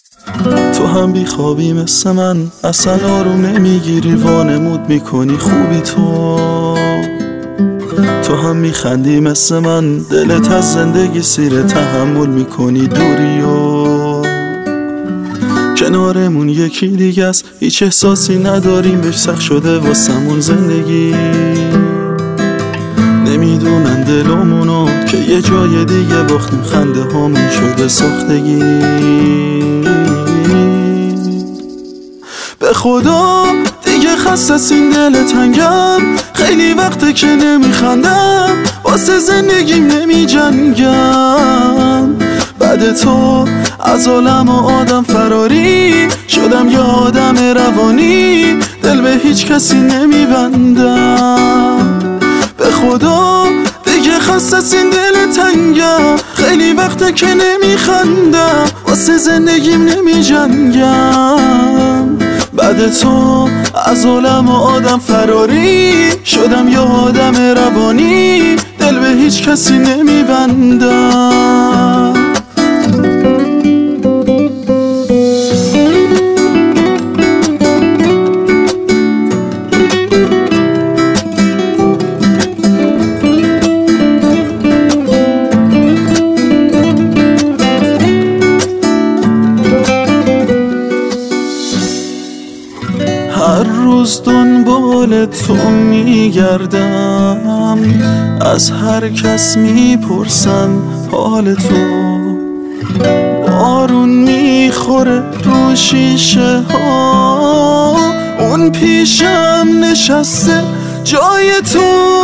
تو هم بی خوابی مثل من، اصلا آروم نمیگیری، وانمود میکنی خوبی تو هم میخندی مثل من، دلت از زندگی سیره، تحمل میکنی دوری و کنارمون یکی دیگه است، هیچ احساسی نداریم، بهش سخت شده واسمون زندگی. نمیدونن دلمونو که یه جای دیگه باختیم، خنده هامون شده ساختگی. به خدا دیگه خسته از این دل تنگم، خیلی وقته که نمیخندم، واسه زندگیم نمیجنگم. بعد تو از عالم و آدم فراری شدم، یه آدم روانی، دل به هیچ کسی نمیبندم. به خدا دیگه خسته از این دل تنگم، خیلی وقته که نمیخندم، واسه زندگیم نمیجنگم. بعد تو از عالم و آدم فراری شدم، یه آدم روانی، دل به هیچ کسی نمیبندم. هر روز دنبال تو میگردم، از هر کس میپرسم حال تو. بارون میخوره رو شیشه ها، اون پیشم نشسته جای تو.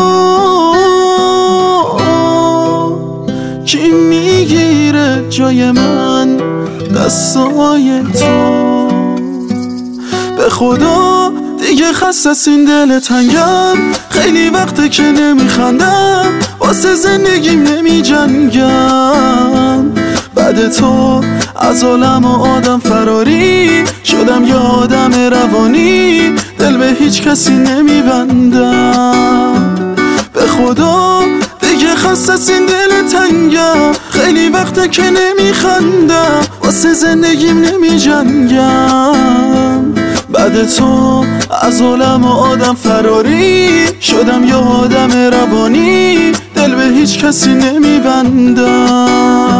کی میگیره جای من دستای تو؟ به خدا دیگه خسته از این دل تنگم، خیلی وقته که نمیخندم، واسه زندگیم نمیجنگم. بعد تو از عالم و آدم فراری شدم، یه آدم روانی، دل به هیچ کسی نمیبندم. به خدا دیگه خسته از این دل تنگم، خیلی وقته که نمیخندم، واسه زندگیم نمیجنگم. بعد تو از عالم و آدم فراری شدم، یه آدم روانی، دل به هیچ کسی نمیبندم.